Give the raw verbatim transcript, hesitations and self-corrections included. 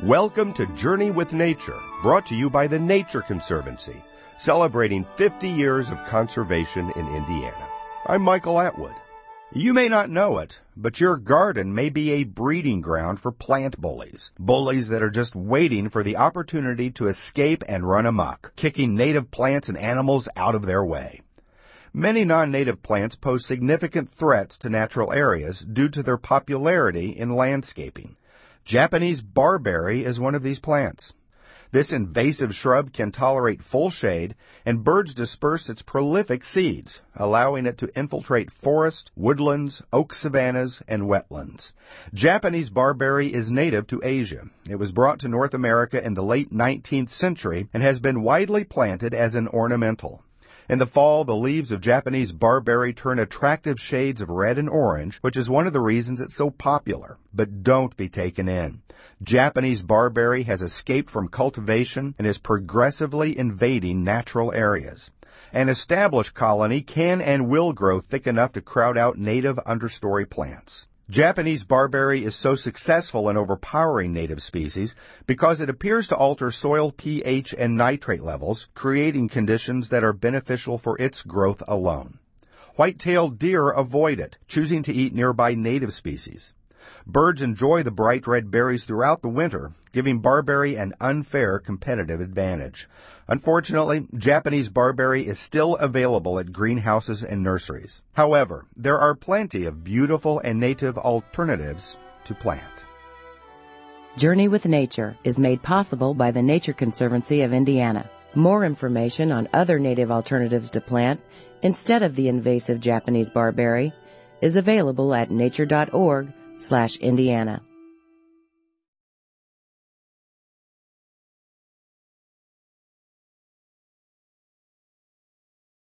Welcome to Journey with Nature, brought to you by the Nature Conservancy, celebrating fifty years of conservation in Indiana. I'm Michael Atwood. You may not know it, but your garden may be a breeding ground for plant bullies. Bullies that are just waiting for the opportunity to escape and run amok, kicking native plants and animals out of their way. Many non-native plants pose significant threats to natural areas due to their popularity in landscaping. Japanese barberry is one of these plants. This invasive shrub can tolerate full shade, and birds disperse its prolific seeds, allowing it to infiltrate forest, woodlands, oak savannas, and wetlands. Japanese barberry is native to Asia. It was brought to North America in the late nineteenth century and has been widely planted as an ornamental. In the fall, the leaves of Japanese barberry turn attractive shades of red and orange, which is one of the reasons it's so popular. But don't be taken in. Japanese barberry has escaped from cultivation and is progressively invading natural areas. An established colony can and will grow thick enough to crowd out native understory plants. Japanese barberry is so successful in overpowering native species because it appears to alter soil pH and nitrate levels, creating conditions that are beneficial for its growth alone. White-tailed deer avoid it, choosing to eat nearby native species. Birds enjoy the bright red berries throughout the winter, giving barberry an unfair competitive advantage. Unfortunately, Japanese barberry is still available at greenhouses and nurseries. However, there are plenty of beautiful and native alternatives to plant. Journey with Nature is made possible by the Nature Conservancy of Indiana. More information on other native alternatives to plant instead of the invasive Japanese barberry is available at nature dot org slash Indiana.